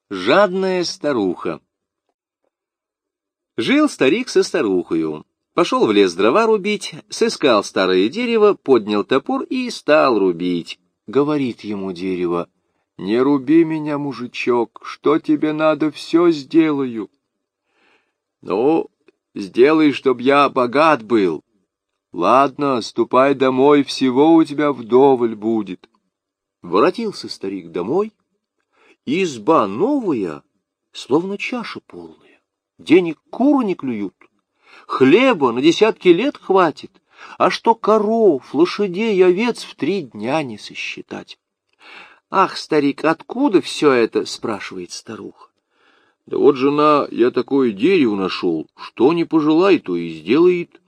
Жадная старуха. Жил старик со старухою. Пошел в лес дрова рубить, сыскал старое дерево, поднял топор и стал рубить. Говорит ему дерево: «Не руби меня, мужичок, что тебе надо, все сделаю». «Ну, сделай, чтоб я богат был». «Ладно, ступай домой, всего у тебя вдоволь будет». Воротился старик домой. Изба новая, словно чаша полная. Денег куры не клюют. Хлеба на десятки лет хватит, а что коров, лошадей, овец в 3 дня не сосчитать. «Ах, старик, откуда все это?» — спрашивает старуха. «Да вот, жена, я такое дерево нашел, что не пожелай, то и сделает».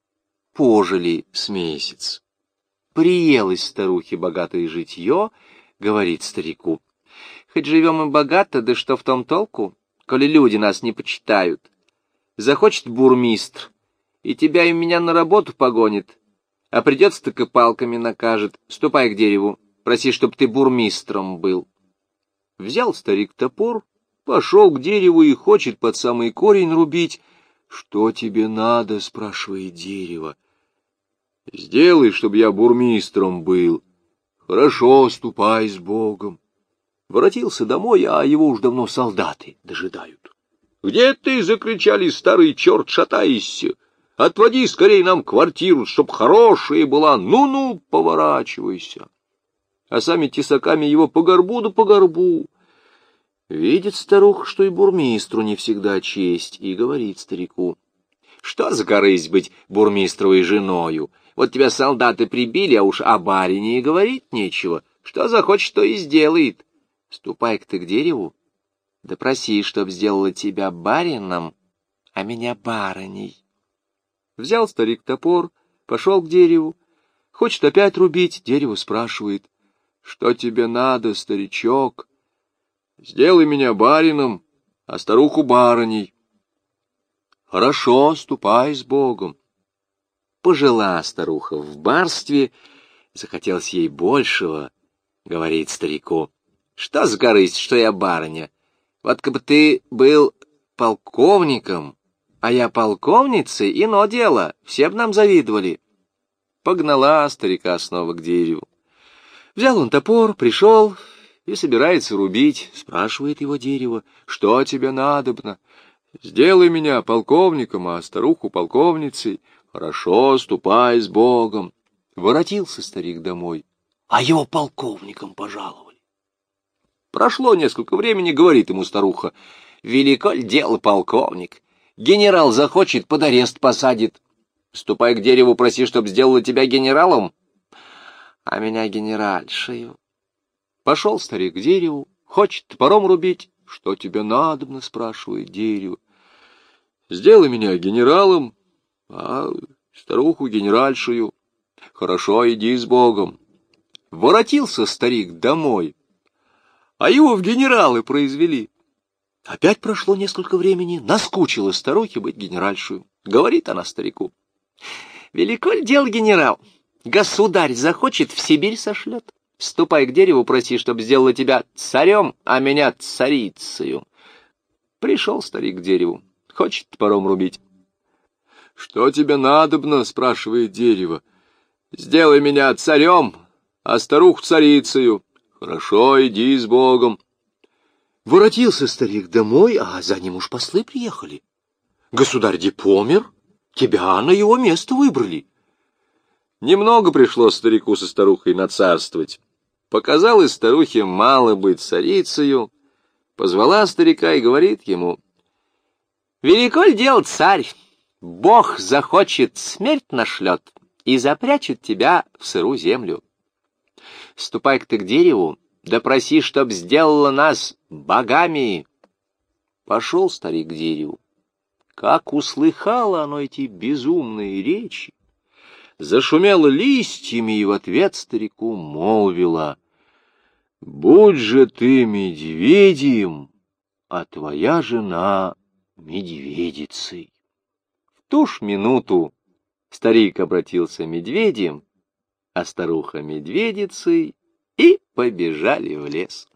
Пожили с месяц. Приелось старухе богатое житье, говорит старику: «Хоть живем и богато, да что в том толку, коли люди нас не почитают? Захочет бурмистр, и тебя и меня на работу погонит, а придется, так и палками накажет. Ступай к дереву, проси, чтоб ты бурмистром был». Взял старик топор, пошел к дереву и хочет под самый корень рубить. «Что тебе надо?» — спрашивает дерево. «Сделай, чтоб я бурмистром был». «Хорошо, ступай с Богом». Воротился домой, а его уж давно солдаты дожидают. «Где ты?» — закричали: «старый черт, шатайся! Отводи скорей нам квартиру, чтоб хорошая была! Ну-ну, поворачивайся!» А сами тесаками его по горбу да по горбу. Видит старуха, что и бурмистру не всегда честь, и говорит старику: «Что за корысть быть бурмистровой женою? Вот тебя солдаты прибили, а уж о барине и говорить нечего. Что захочет, то и сделает. Ступай-ка ты к дереву, да проси, чтоб сделала тебя барином, а меня барыней». Взял старик топор, пошел к дереву, хочет опять рубить, дерево спрашивает: «Что тебе надо, старичок?» «Сделай меня барином, а старуху барыней». «Хорошо, ступай с Богом». Пожила старуха в барстве, захотелось ей большего, говорит старику: «Что за корысть, что я барыня? Вот как бы ты был полковником, а я полковницей, ино дело, все б нам завидовали». Погнала старика снова к дереву. Взял он топор, пришел и собирается рубить. Спрашивает его дерево: «Что тебе надобно?» «Сделай меня полковником, а старуху полковницей». «Хорошо, ступай с Богом». Воротился старик домой, а его полковником пожаловали. Прошло несколько времени, говорит ему старуха: «Велико ль дело, полковник? Генерал захочет, под арест посадит. Ступай к дереву, проси, чтоб сделала тебя генералом, а меня генеральшею». Пошел старик к дереву, хочет топором рубить. «Что тебе надобно?» — спрашивает дерево. «Сделай меня генералом, а старуху генеральшею». «Хорошо, иди с Богом». Воротился старик домой, а его в генералы произвели. Опять прошло несколько времени, наскучило старухе быть генеральшею. Говорит она старику: «Велико ль дело, генерал? Государь захочет, в Сибирь сошлет. Ступай к дереву, проси, чтоб сделала тебя царем, а меня царицею». Пришел старик к дереву, хочет топором рубить. «Что тебе надобно?» — спрашивает дерево. «Сделай меня царем, а старуху царицею». «Хорошо, иди с Богом». Воротился старик домой, а за ним уж послы приехали. «Государь помер, тебя на его место выбрали». Немного пришлось старику со старухой нацарствовать. Показалось старухе мало быть царицею. Позвала старика и говорит ему: «Велико ль дело, царь? Бог захочет, смерть нашлет и запрячет тебя в сыру землю. Ступай-ка ты к дереву, да проси, чтоб сделала нас богами». Пошел старик к дереву. Как услыхало оно эти безумные речи, зашумело листьями и в ответ старику молвила: «Будь же ты медведем, а твоя жена медведицей». В ту ж минуту старик обратился медведем, а старуха медведицей, и побежали в лес.